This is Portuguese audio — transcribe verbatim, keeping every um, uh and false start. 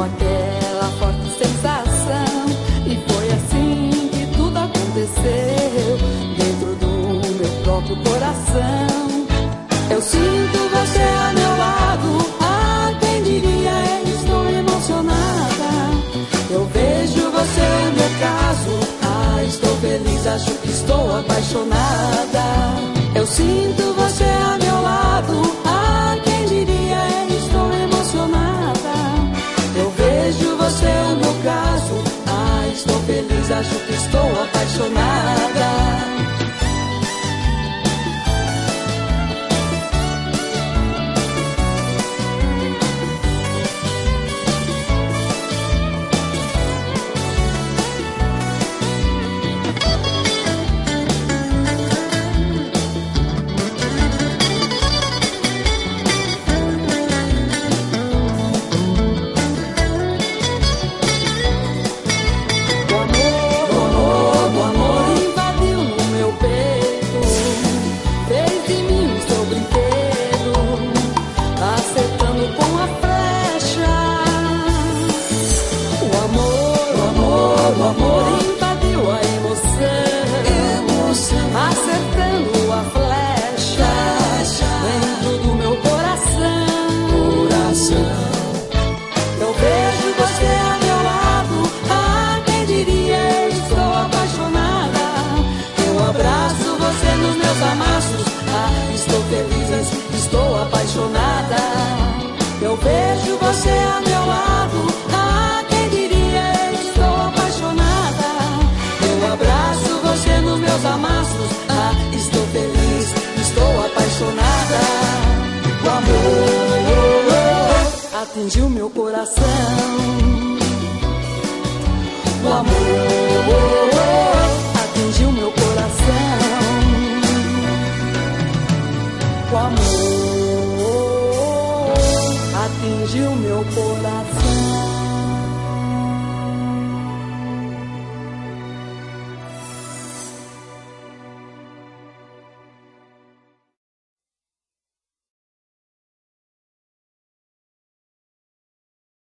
aquela forte sensação. E foi assim que tudo aconteceu dentro do meu próprio coração. Eu sinto você a meu lado, ah, quem diria, eu estou emocionada. Eu vejo você no meu caso, ah, estou feliz, acho que estou apaixonada. Eu sinto você a meu lado, ah, quem diria, eu estou emocionada. Eu vejo você no meu caso, ah, estou feliz, acho que estou apaixonada. Eu vejo você a meu lado, ah, quem diria, eu estou apaixonada. Eu abraço você nos meus amassos, ah, estou feliz, estou apaixonada. O amor atingiu meu coração. O amor atingiu meu coração. O amor atingiu meu coração.